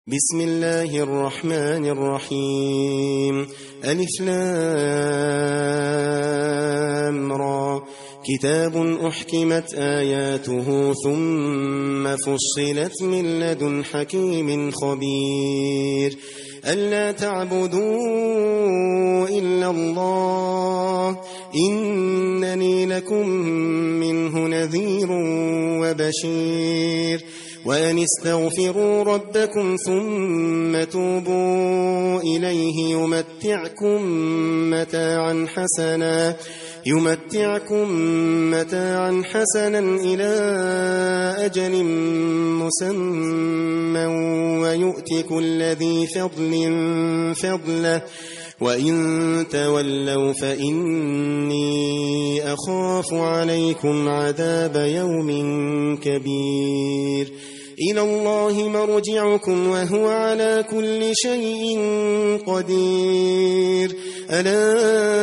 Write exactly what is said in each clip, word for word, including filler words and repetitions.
بسم الله الرحمن الرحيم. ألف لام را كتاب أحكمت آياته ثم فصلت من لدن حكيم خبير ألا تعبدوا إلا الله إنني لكم منه نذير وبشير وأن استغفروا ربكم ثم توبوا إليه يمتعكم متاعا حسنا يمتعكم متاعا حسنا إلى أجل مسمى ويؤت كل ذي فضل فضله وإن تولوا فإني أخاف عليكم عذاب يوم كبير إلى الله مرجعكم وهو على كل شيء قدير ألا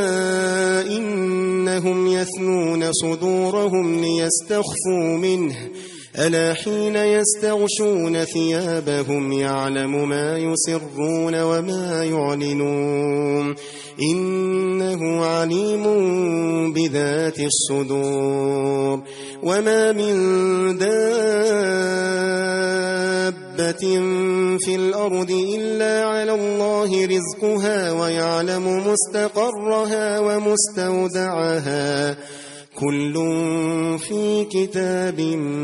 إنهم يثنون صدورهم ليستخفوا منه ألا حين يستغشون ثيابهم يعلم ما يسرون وما يعلنون إنه عليم بذات الصدور وما من دابة في الأرض إلا على الله رزقها ويعلم مستقرها ومستودعها كل في كتاب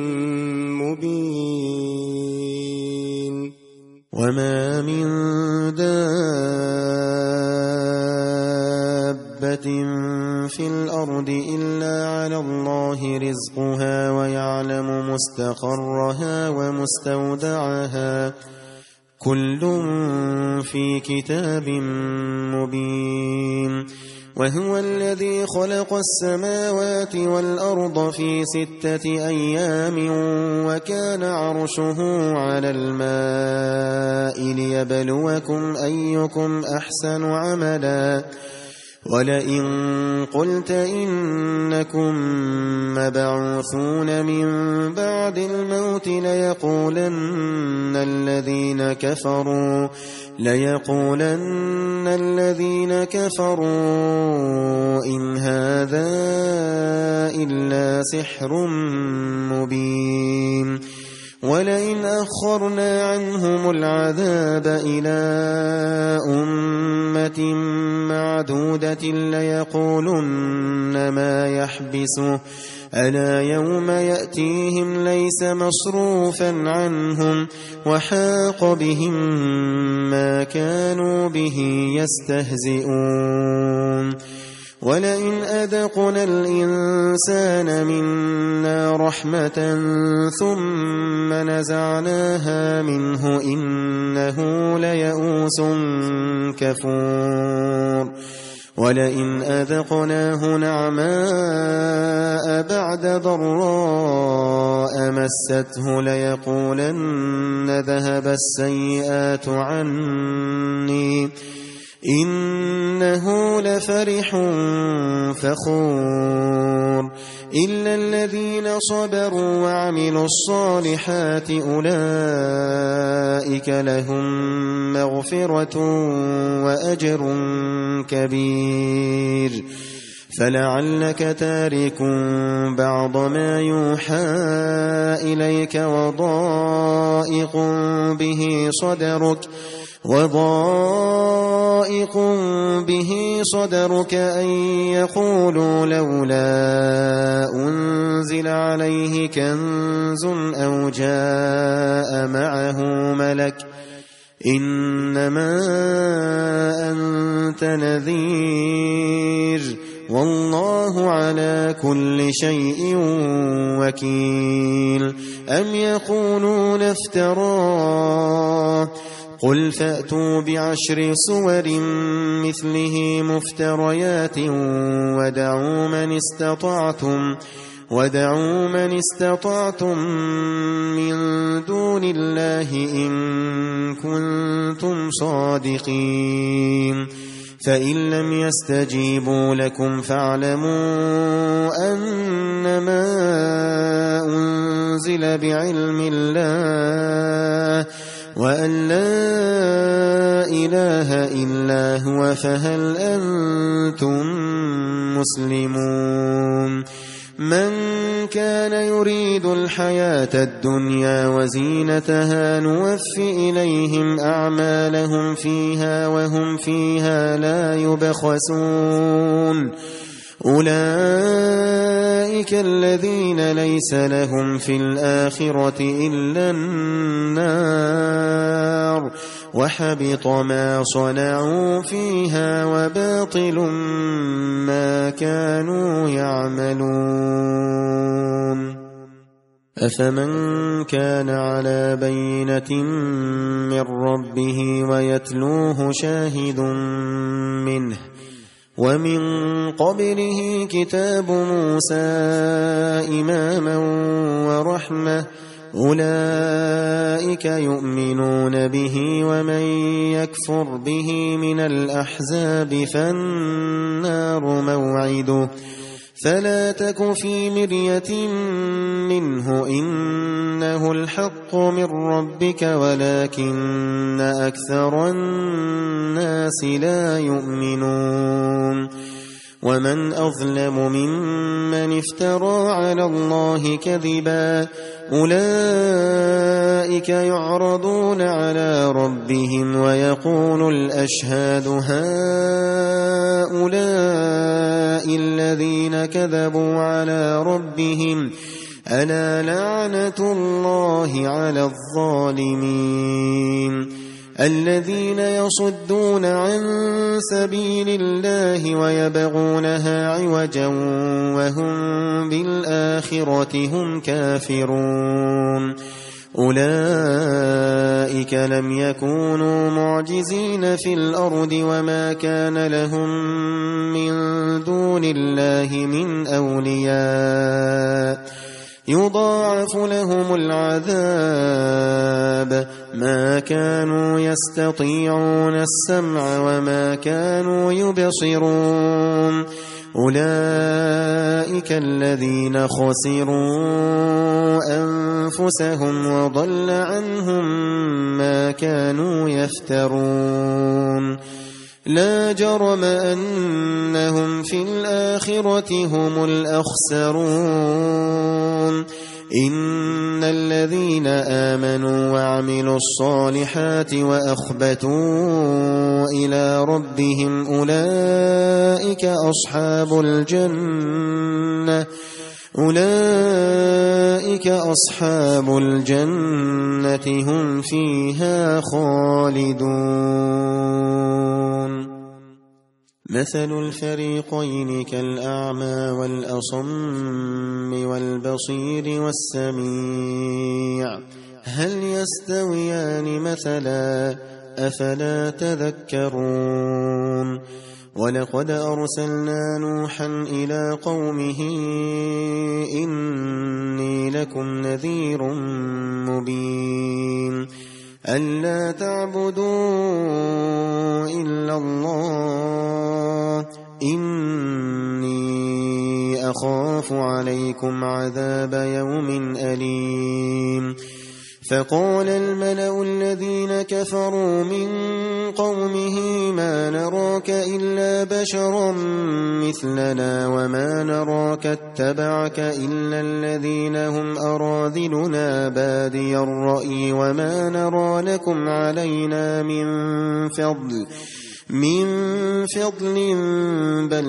مبين وما من دابة في الأرض إلا على الله رزقها ويعلم مستقرها ومستودعها كل في كتاب مبين وهو الذي خلق السماوات والأرض في ستة أيام وكان عرشه على الماء ليبلوكم أيكم أحسن عملا ولئن قلت إنكم مبعوثون من بعد الموت ليقولن الذين كفروا ليقولن الذين كفروا إن هذا إلا سحر مبين ولئن أخرنا عنهم العذاب إلى أمة معدودة ليقولن ما يحبسه ألا يوم يأتيهم ليس مصروفا عنهم وحاق بهم ما كانوا به يستهزئون ولئن أذقنا الإنسان منا رحمة ثم نزعناها منه إنه ليئوس كفور ولئن أذقناه نعماء بعد ضراء مسته ليقولن ذهب السيئات عني إنه لفرح فخور إلا الذين صبروا وعملوا الصالحات أولئك لهم مغفرة وأجر كبير فلعلك تارك بعض ما يوحى إليك وضائق به صدرك وضائق به صدرك أن يقولوا لولا أنزل عليه كنز أو جاء معه ملك إنما أنت نذير والله على كل شيء وكيل أم يقولون افتراه قل فأتوا بعشر سور مثله مفتريات ودعوا من استطعتم ودعوا من استطعتم من دون الله إن كنتم صادقين فإن لم يستجيبوا لكم فاعلموا أنما أنزل بعلم الله وأن لا إله إلا هو فهل أنتم مسلمون من كان يريد الحياة الدنيا وزينتها نوف إليهم أعمالهم فيها وهم فيها لا يبخسون أولئك الذين ليس لهم في الآخرة إلا النار وحبط ما صنعوا فيها وباطل ما كانوا يعملون أفمن كان على بينة من ربه ويتلوه شاهد منه ومن قبله كتاب موسى إماما ورحمة أولئك يؤمنون به ومن يكفر به من الأحزاب فالنار موعده فلا تك في مرية منه إنه الحق من ربك ولكن أكثر الناس لا يؤمنون ومن أظلم ممن افترى على الله كذبا أولئك يعرضون على ربهم ويقول الأشهاد هؤلاء الذين كذبوا على ربهم ألا لعنة الله على الظالمين الذين يصدون عن سبيل الله ويبغونها عوجا وهم بالآخرة هم كافرون أولئك لم يكونوا معجزين في الأرض وما كان لهم من دون الله من أولياء يضاعف لهم العذاب ما كانوا يستطيعون السمع وما كانوا يبصرون أولئك الذين خسروا أنفسهم وضل عنهم ما كانوا يفترون لا جرم أنهم في الآخرة هم الأخسرون إن الذين آمنوا وعملوا الصالحات وأخبتوا إلى ربهم أولئك أصحاب الجنة أولئك أصحاب الجنة هم فيها خالدون مثل الفريقين كالأعمى والأصم والبصير والسميع هل يستويان مثلا أفلا تذكرون ولقد أرسلنا نوحا إلى قومه إني لكم نذير مبين ألا تعبدوا إلا الله إني أخاف عليكم عذاب يوم أليم فقال الملأ الذين كفروا من قومه ما نراك إلا بشرا مثلنا وما نراك اتبعك إلا الذين هم أراذلنا بادي الرأي وما نرى لكم علينا من فضل من فضل بل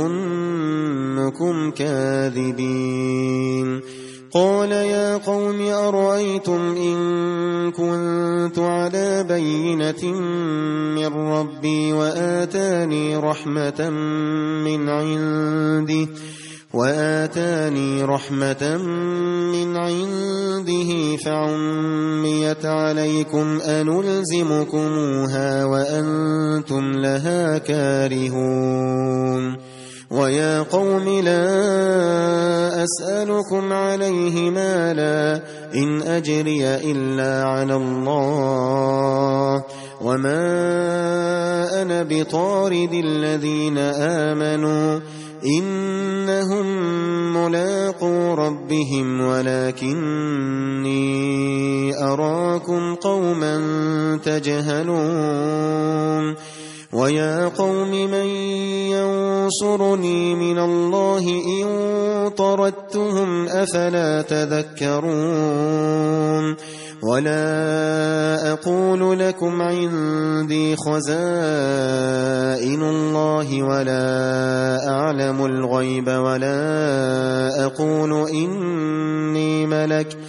نظنكم كاذبين قال يا قوم أرأيتم إن كنت على بينة من ربي وآتاني رحمة من عنده وآتاني رحمة من عنده فعميت عليكم أنلزمكموها وأنتم لها كارهون ويا قوم لا أسألكم عليه مالا إن أجري إلا على الله وما أنا بطارد الذين آمنوا إنهم ملاقو ربهم ولكني أراكم قوما تجهلون ويا قوم من ينصرني من الله إن طردتهم أفلا تذكرون ولا أقول لكم عندي خزائن الله ولا أعلم الغيب ولا أقول إني ملك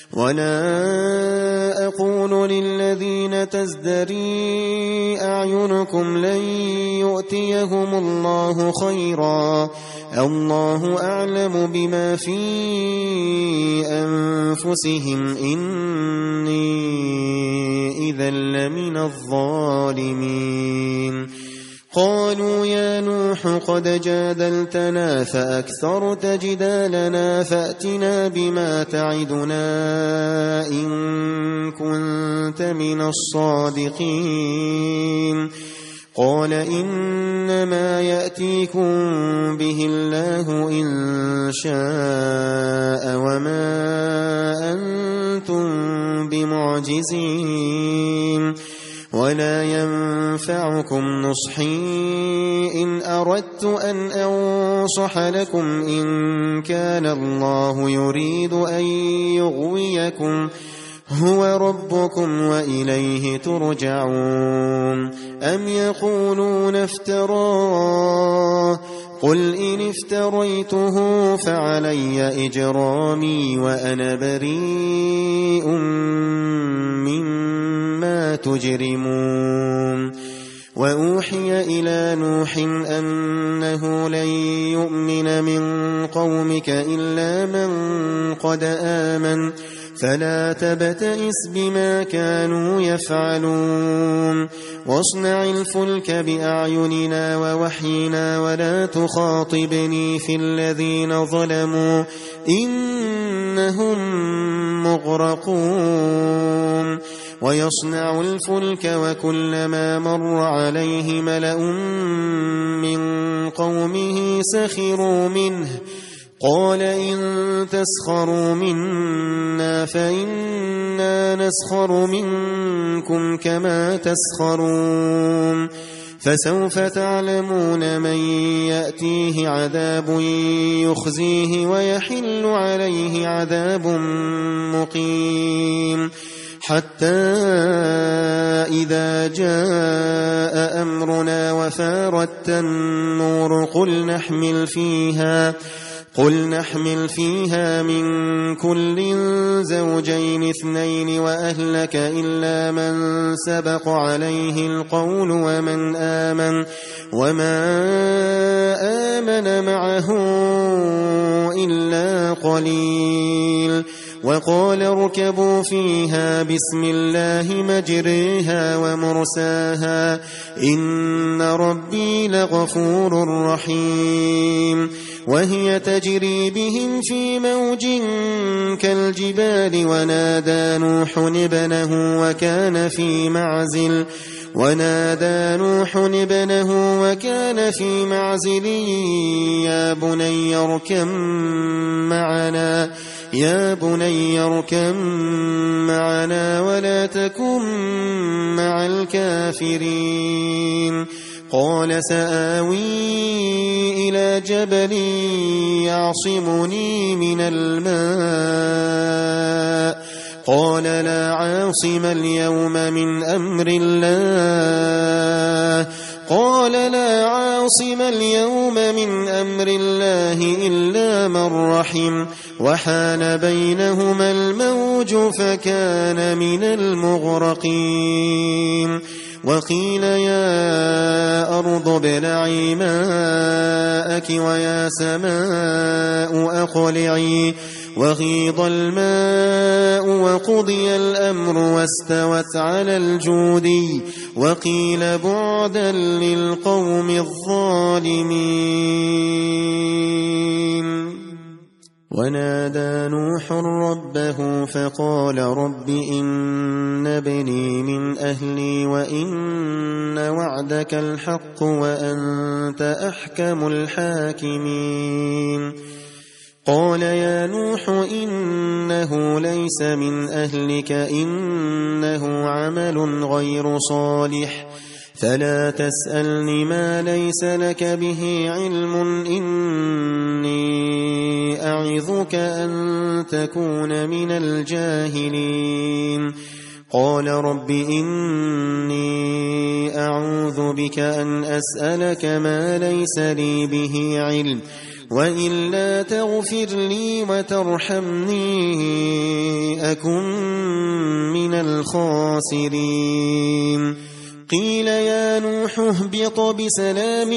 ولا أقول للذين تزدري أعينكم لن يؤتيهم الله خيرا الله أعلم بما في أنفسهم إني إذا لمن الظالمين قالوا يا نوح قد جادلتنا فأكثرت جدالنا فأتنا بما تعدنا إن كنت من الصادقين قال إنما يأتيكم به الله إن شاء وما أنتم بمعجزين ولا ينفعكم نصحي إن أردت أن أنصح لكم إن كان الله يريد أن يغويكم هو ربكم وإليه ترجعون أم يقولون افتراه قل إن افتريته فعلي إجرامي وأنا بريء مما تجرمون وأوحي إلى نوح أنه لن يؤمن من قومك إلا من قد آمن فلا تبتئس بما كانوا يفعلون واصنع الفلك بأعيننا ووحينا ولا تخاطبني في الذين ظلموا إنهم مغرقون ويصنع الفلك وكلما مر عليه ملأ من قومه سخروا منه قال إن تسخروا منا فإنا نسخر منكم كما تسخرون فسوف تعلمون من يأتيه عذاب يخزيه ويحل عليه عذاب مقيم حتى إذا جاء أمرنا وفارت النور قل نحمل فيها قل نحمل فيها من كل زوجين اثنين وأهلك إلا من سبق عليه القول ومن آمن وما آمن معه إلا قليل وقال اركبوا فيها بسم الله مجريها ومرساها إن ربي لغفور رحيم وهي تجري بهم في موج كالجبال ونادى نوح ابنه وكان في معزل ونادى نوح ابنه وكان في معزل يا بني اركب معنا يا بني اركب معنا ولا تكن مع الكافرين قال سآوي إلى جبل يعصمني من الماء قال لا عاصم اليوم من أمر الله قال لا عاصم اليوم من أمر الله إلا من رحم وحال بينهما الموج فكان من المغرقين وقيل يا أرض ابلعي ماءك ويا سماء أقلعي وغيض الماء وقضي الأمر واستوت على الجودي وقيل بعدا للقوم الظالمين. ونادى نوح ربه فقال رب إن ابني من أهلي وإن وعدك الحق وأنت أحكم الحاكمين قال يا نوح إنه ليس من أهلك إنه عمل غير صالح فلا تسألني ما ليس لك به علم إني أعظك أن تكون من الجاهلين قال رب إني أعوذ بك أن أسألك ما ليس لي به علم وإلا تغفر لي وترحمني أكن من الخاسرين قيل يا نوح اهبط بسلام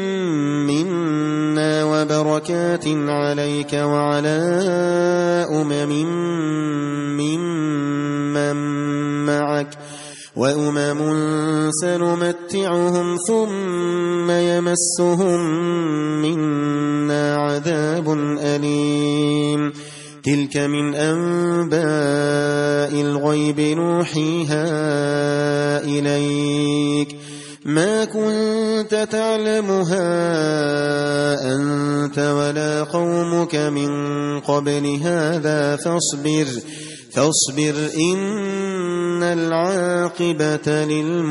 منا وبركات عليك وعلى أمم ممن معك وأمم سنمتعهم ثم يمسهم منا عذاب أليم تلك من أنباء الغيب نوحيها إليك ما كنت تعلمها أنت ولا قومك من قبل هذا فاصبر فاصبر إن العاقبة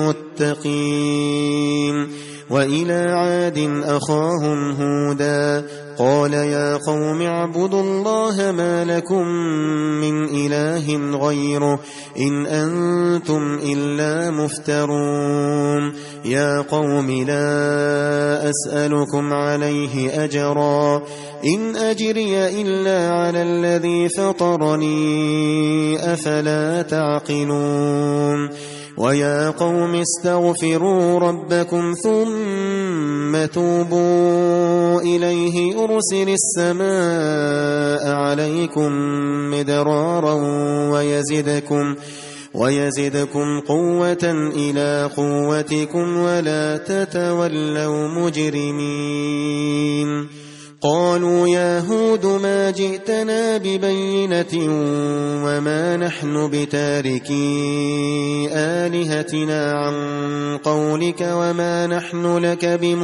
للمتقين وإلى عاد أخاهم هودا قال يا قوم اعبدوا الله ما لكم من إله غيره إن أنتم إلا مفترون يا قوم لا أسألكم عليه أجرا إن أجري إلا على الذي فطرني أفلا تعقلون ويا قوم استغفروا ربكم ثم توبوا إليه يرسل السماء عليكم مدرارا ويزدكم ويزدكم قوة إلى قوتكم ولا تتولوا مجرمين قالوا يا هود ما جئتنا ببينة وما نحن بتاركي آلهتنا عن قولك وما نحن لك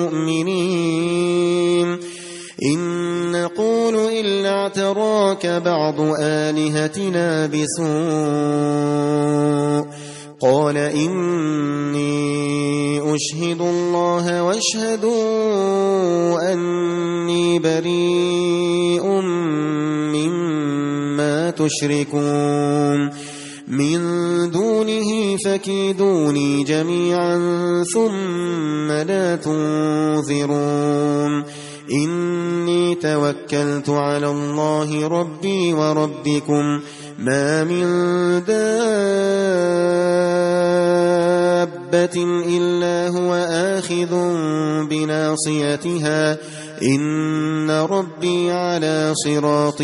بمؤمنين إن نقول إلا اعتراك بعض آلهتنا بسوء قال إني أشهد الله واشهدوا أني بريء مما تشركون من دونه فكيدوني جميعا ثم لا تنظرون إني توكلت على الله ربي وربكم ما من دابة إلا هو آخذ بناصيتها إن ربي على صراط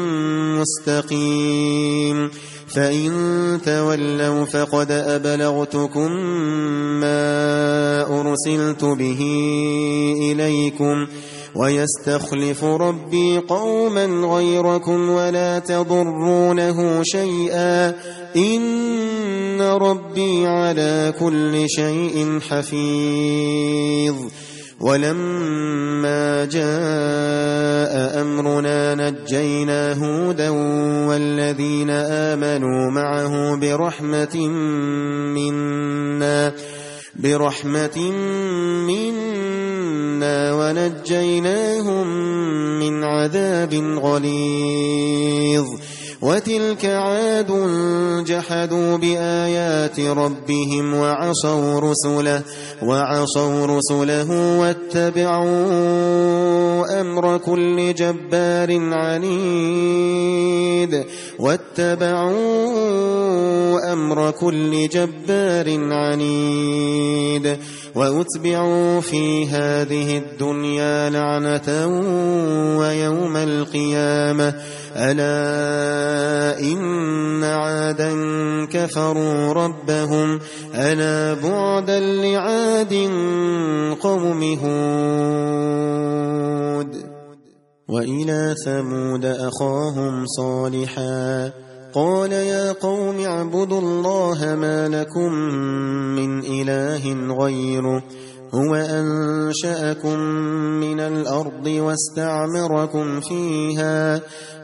مستقيم فإن تولوا فقد أبلغتكم ما أرسلت به إليكم ويستخلف ربي قوما غيركم ولا تضرونه شيئا إن ربي على كل شيء حفيظ ولما جاء أمرنا نجينا هودا والذين آمنوا معه برحمة منا برحمة منا ونجيناهم من عذاب غليظ وتلك عاد جحدوا بآيات ربهم وعصوا رسله وعصوا رسله واتبعوا أمر كل جبار عنيد واتبعوا أمر كل جبار عنيد وأتبعوا في هذه الدنيا لعنة ويوم القيامة ألا إن عادا كفروا ربهم ألا بعدا لعاد قوم هود وإلى ثمود أخاهم صالحا قال يا قوم اعبدوا الله ما لكم من إله غيره هو أنشأكم من الأرض واستعمركم فيها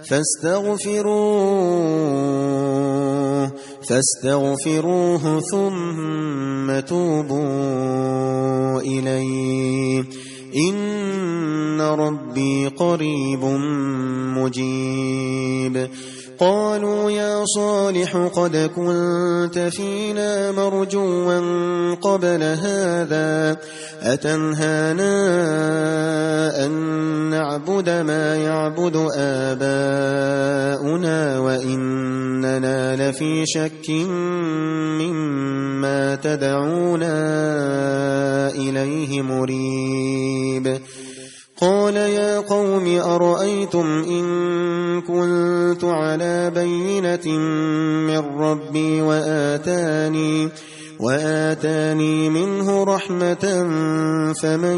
فاستغفروه فاستغفروه ثم توبوا إليه إن ربي قريب مجيب قالوا يا صالح قد كنت فينا مرجوا قبل هذا أتنهانا أن نعبد ما يعبد آباؤنا وإننا لفي شك مما تدعونا إليه مريب قال يا قوم أرأيتم إن كنت على بينة من ربي وآتاني وآتاني منه رحمة فمن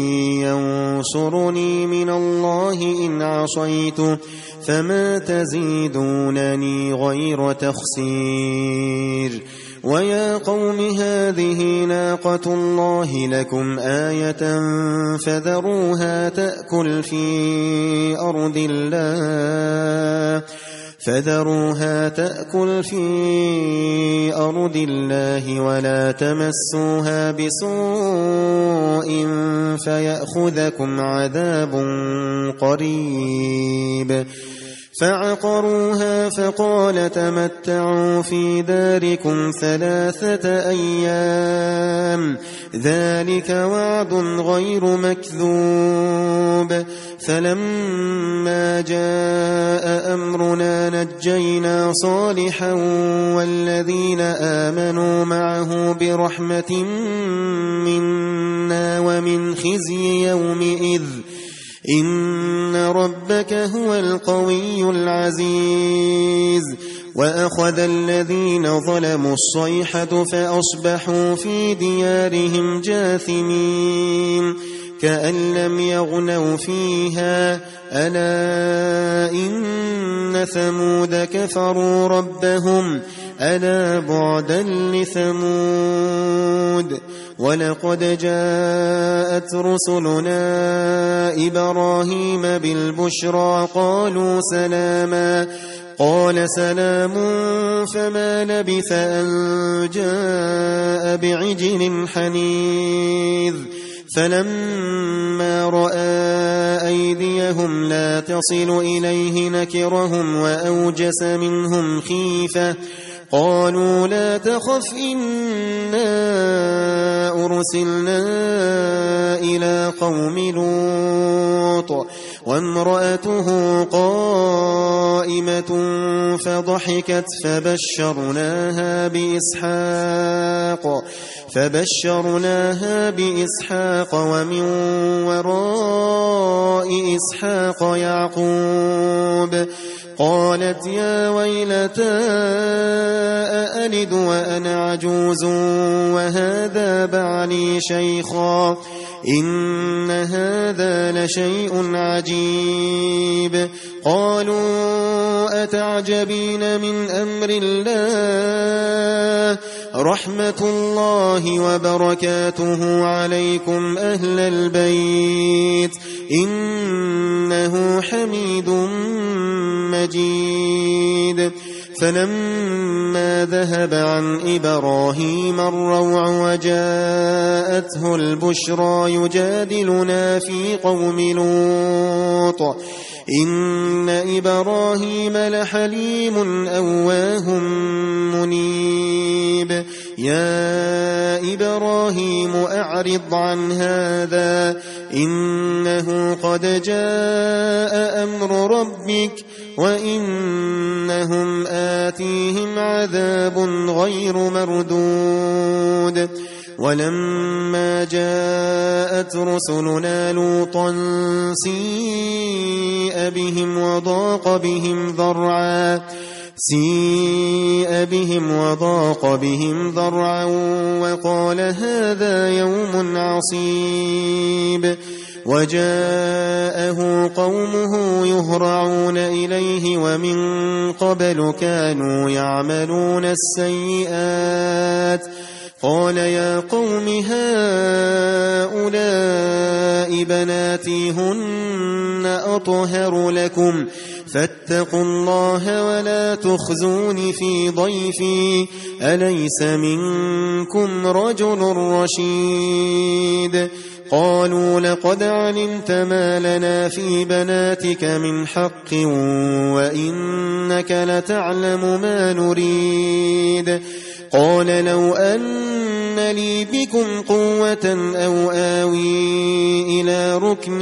ينصرني من الله إن عصيته فما تزيدونني غير تخسير ويا قوم هذه ناقة الله لكم آية فذروها تأكل في أرض الله فذروها تأكل في أرض الله ولا تمسوها بسوء فيأخذكم عذاب قريب فعقروها فقال تمتعوا في داركم ثلاثة أيام ذلك وعد غير مكذوب فلما جاء أمرنا نجينا صالحا والذين آمنوا معه برحمة منا ومن خزي يومئذ إن ربك هو القوي العزيز وأخذ الذين ظلموا الصيحة فأصبحوا في ديارهم جاثمين كأن لم يغنوا فيها ألا إن ثمود كفروا ربهم ألا بعدا لثمود ولقد جاءت رسلنا إبراهيم بالبشرى قالوا سلاما قال سلام فما لبث أن جاء بعجل حنيذ فلما رأى أيديهم لا تصل إليه نكرهم وأوجس منهم خيفة قالوا لا تخف إنا أرسلنا إلى قوم لوط وامرأته قائمة فضحكت فبشرناها بإسحاق فبشرناها بإسحاق ومن وراء إسحاق يعقوب قالت يا ويلتى أألد وأنا عجوز وهذا بعلي شيخا إن هذا لشيء عجيب قالوا أتعجبين من أمر الله رحمة الله وبركاته عليكم أهل البيت إنه حميد مجيد فلما ذهب عن إبراهيم الروع وجاءته البشرى يجادلنا في قوم لوط إن إبراهيم لحليم أواه منيب يا إبراهيم أعرض عن هذا إنه قد جاء أمر ربك وإنهم آتيهم عذاب غير مردود ولما جاءت رسلنا لوطا سيء بهم وضاق بهم ذرعا سيء بهم وضاق بهم ذرعا وقال هذا يوم عصيب وجاءه قومه يهرعون إليه ومن قبل كانوا يعملون السيئات قال يا قوم هؤلاء بناتي هن أطهر لكم فاتقوا الله ولا تخزون في ضيفي أليس منكم رجل رشيد قالوا لقد علمت ما لنا في بناتك من حق وإنك لتعلم ما نريد قال لو أن لي بكم قوة أو آوي إلى ركن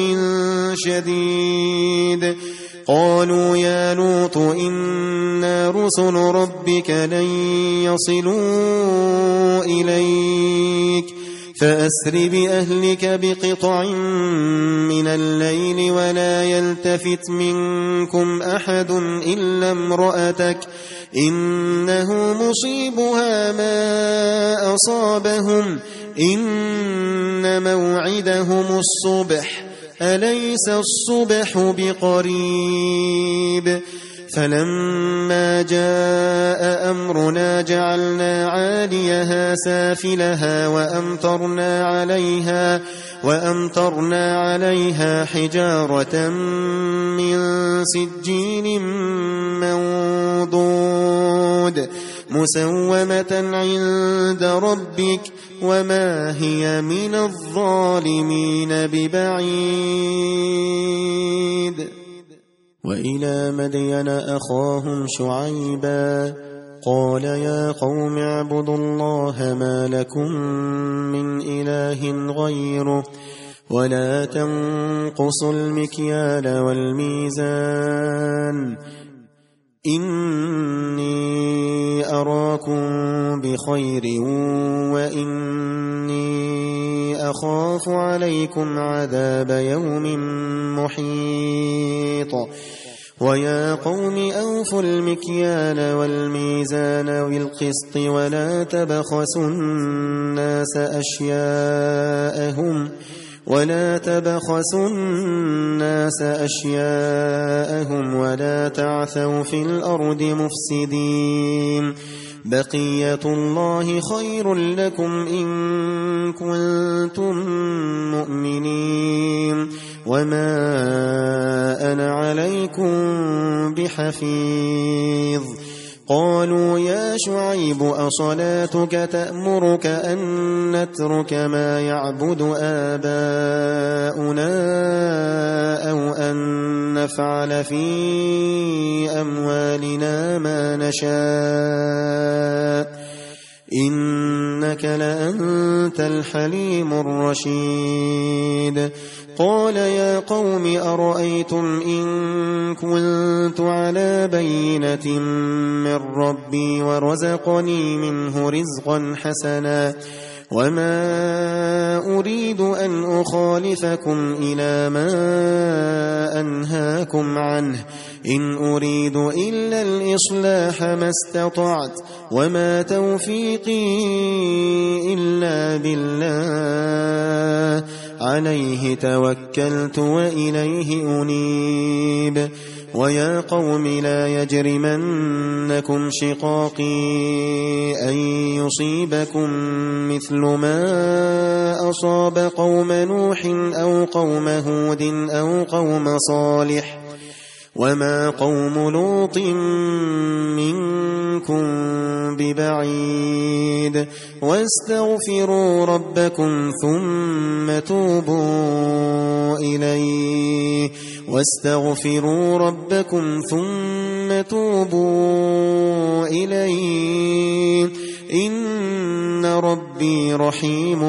شديد قالوا يا لوط إنا رسل ربك لن يصلوا إليك فأسر بأهلك بقطع من الليل ولا يلتفت منكم أحد إلا امرأتك إنه مصيبها ما أصابهم إن موعدهم الصبح أليس الصبح بقريب فلما جاء أمرنا جعلنا عاليها سافلها وأمطرنا عليها وأمطرنا عليها حجارة من سجيل منضود مسومة عند ربك وما هي من الظالمين ببعيد وإلى مدين أخاهم شعيبا قال يا قوم اعبدوا الله ما لكم من إله غيره ولا تنقصوا المكيال والميزان إني أراكم بخير وإني أخاف عليكم عذاب يوم محيط ويا قوم أوفوا المكيال والميزان بالقسط ولا تبخسوا الناس أشياءهم ولا تبخسوا الناس أشياءهم ولا تعثوا في الأرض مفسدين بقية الله خير لكم إن كنتم مؤمنين وما أنا عليكم بحفيظ قالوا يا شعيب أصلاتك تأمرك أن نترك ما يعبد آباؤنا أو أن نفعل في أموالنا ما نشاء إنك لأنت الحليم الرشيد قال يا قوم أرأيتم إن كنت على بينة من ربي ورزقني منه رزقا حسنا وما أريد أن أخالفكم إلى ما أنهاكم عنه إن أريد إلا الإصلاح ما استطعت وما توفيقي إلا بالله عليه توكلت وإليه أنيب ويا قوم لا يجرمنكم شقاقي أن يصيبكم مثل ما أصاب قوم نوح أو قوم هود أو قوم صالح وما قوم لوط منكم ببعيد واستغفروا ربكم ثم توبوا إليه واستغفروا ربكم ثم توبوا إليه إن ربي رحيم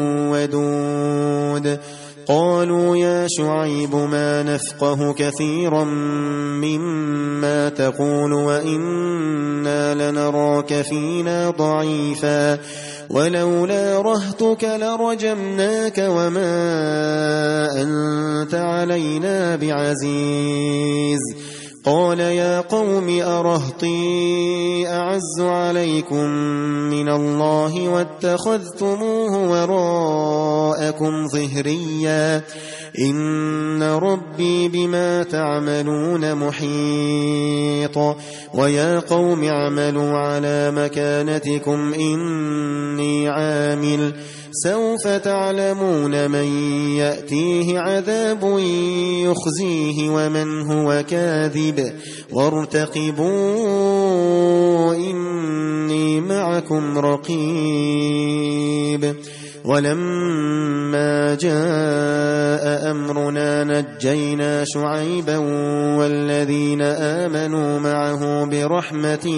ودود قالوا يا شعيب ما نفقه كثيرا مما تقول وإنا لنراك فينا ضعيفا ولولا رهتك لرجمناك وما أنت علينا بعزيز قال يا قوم أرهطي أعز عليكم من الله واتخذتموه وراءكم ظهريا إن ربي بما تعملون محيط ويا قوم اعملوا على مكانتكم إني عامل سوف تعلمون من يأتيه عذاب يخزيه ومن هو كاذب وارتقبوا إني معكم رقيب ولما جاء أمرنا نجينا شعيبا والذين آمنوا معه برحمة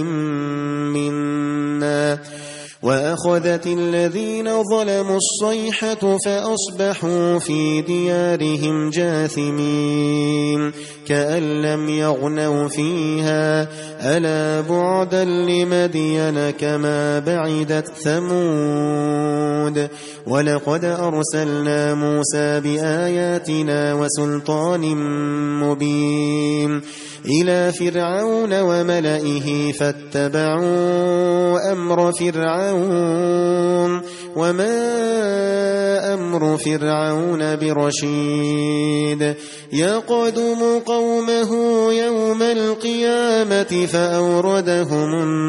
منا وأخذت الذين ظلموا الصيحة فأصبحوا في ديارهم جاثمين كأن لم يغنوا فيها ألا بعدا لمدين كما بعدت ثمود ولقد أرسلنا موسى بآياتنا وسلطان مبين إلى فرعون وملئه فاتبعوا أمر فرعون وما أمر فرعون برشيد يقدم قومه يوم القيامة فأوردهم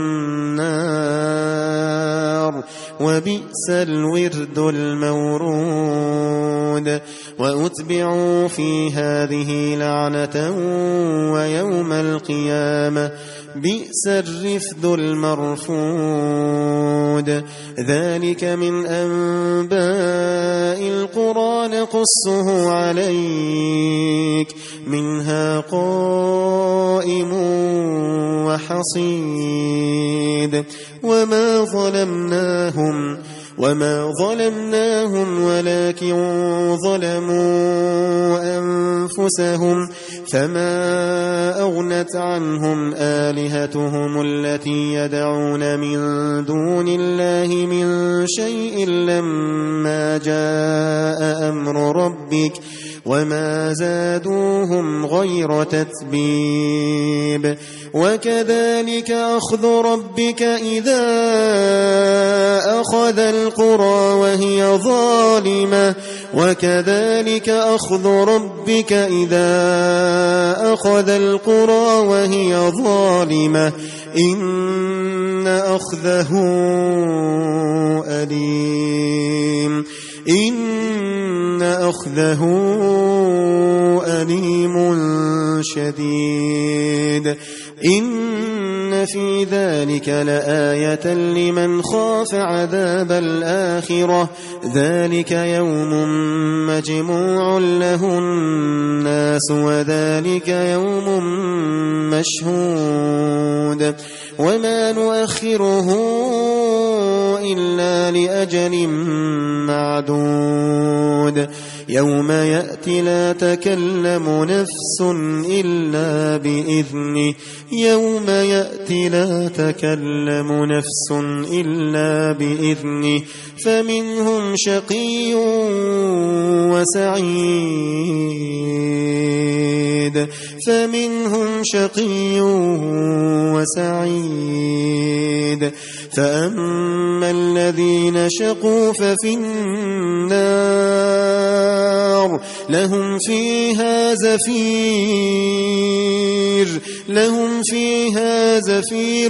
النار وبئس الورد المورود وأتبعوا في هذه لعنة ويوم القيامة بئس الرفد المرفود ذلك من أنباء القرى نقصه عليك منها قائم وحصيد وما ظلمناهم وما ظلمناهم ولكن ظلموا أنفسهم فما أغنت عنهم آلهتهم التي يدعون من دون الله من شيء لما جاء أمر ربك وما زادوهم غير تتبيب وكذلك أخذ ربك إذا أخذ القرى وهي ظالمة وكذلك أخذ ربك إذا أخذ القرى وهي ظالمة إن أخذه أليم إن أخذه أليم شديد إن في ذلك لآية لمن خاف عذاب الآخرة ذلك يوم مجموع له الناس وذلك يوم مشهود وما نؤخره إلا لأجل معدود يوم يأتي لا تكلم نفس إلا بإذنه يوم يأتي لا تكلم نفس إلا بإذنه فمنهم شقي وسعيد فمنهم شقي وسعيد فأما الذين شقوا ففي النار لهم فيها زفير لهم فيها زفير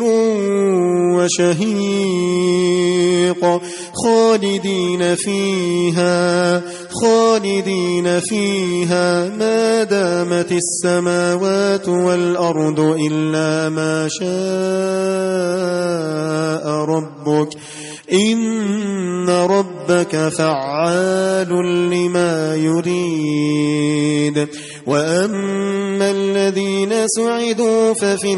وشهيق خالدين فيها خالدين فيها ما دامت السماوات والأرض إلا ما شاء ربك إن ربك فعال لما يريد وأما الذين سعدوا ففي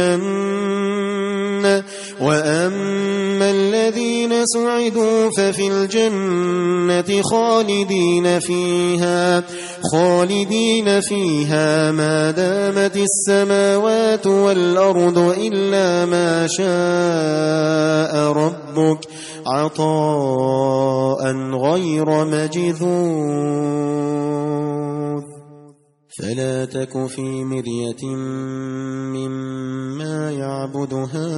الجنة وأما الذين سعدوا ففي الجنة خالدين فيها خالدين فيها ما دامت السماوات والأرض إلا ما شاء ربك عطاء غير مجذوذ فلا تك في مرية مما يعبد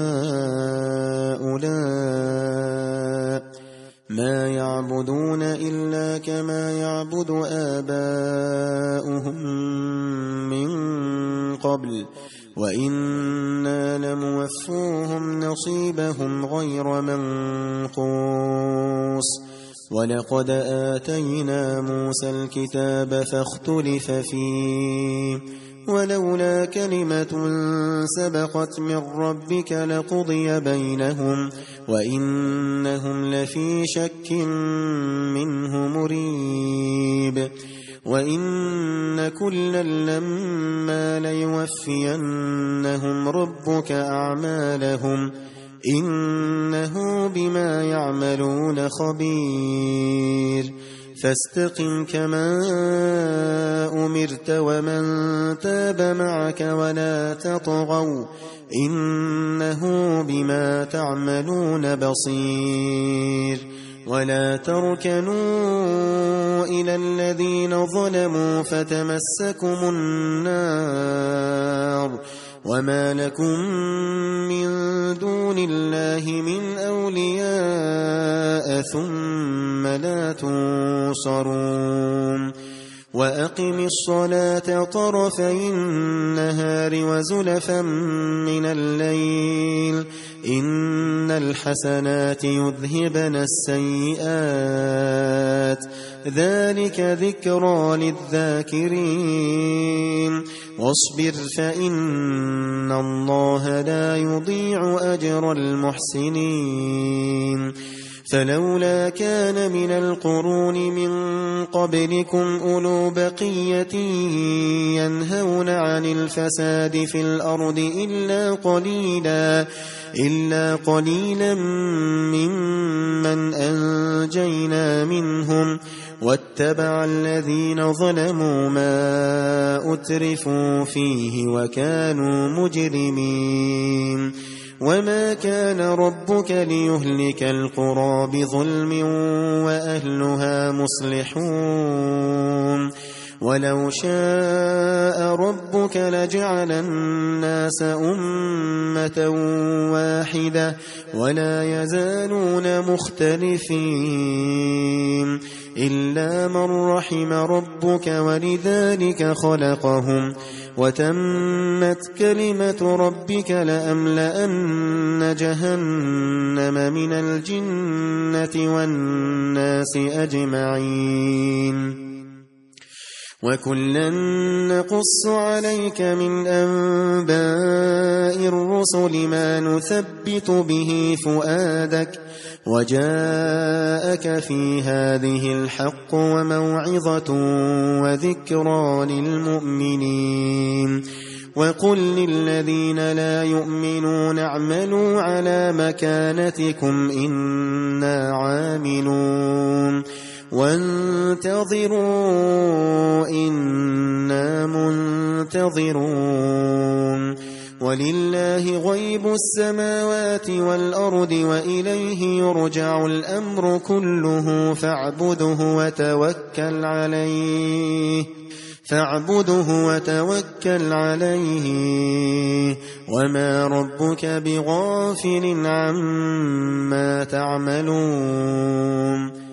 هؤلاء ما يعبدون إلا كما يعبد آباؤهم من قبل وإنا لموفوهم نصيبهم غير منقوص ولقد آتينا موسى الكتاب فاختلف فيه ولولا كلمة سبقت من ربك لقضي بينهم وإنهم لفي شك منه مريب وإن كلا لما ليوفينهم ربك أعمالهم إنه بما يعملون خبير فاستقم كما أمرت ومن تاب معك ولا تطغوا إنه بما تعملون بصير ولا تركنوا إلى الذين ظلموا فتمسكم النار وما لكم من دون الله من أولياء ثم لا تنصرون وأقم الصلاة طرفي النهار وزلفا من الليل إن الحسنات يذهبن السيئات ذلك ذكرى للذاكرين واصبر فإن الله لا يضيع أجر المحسنين فلولا كان من القرون من قبلكم أولو بقية ينهون عن الفساد في الأرض إلا قليلا إلا قليلا ممن أنجينا منهم واتبع الذين ظلموا ما أترفوا فيه وكانوا مجرمين وما كان ربك ليهلك القرى بظلم وأهلها مصلحون ولو شاء ربك لجعل الناس أمة واحدة ولا يزالون مختلفين إلا من رحم ربك ولذلك خلقهم وتمت كلمة ربك لأملأن جهنم من الجنة والناس أجمعين وكلا نقص عليك من أنباء الرسل ما نثبت به فؤادك وجاءك في هذه الحق وموعظة وذكرى للمؤمنين وقل للذين لا يؤمنون اعملوا على مكانتكم إنا عاملون وانتظروا إنا منتظرون ولله غيب السماوات والأرض وإليه يرجع الأمر كله فاعبده وتوكل عليه فاعبده وتوكل عليه وما ربك بغافل عما تعملون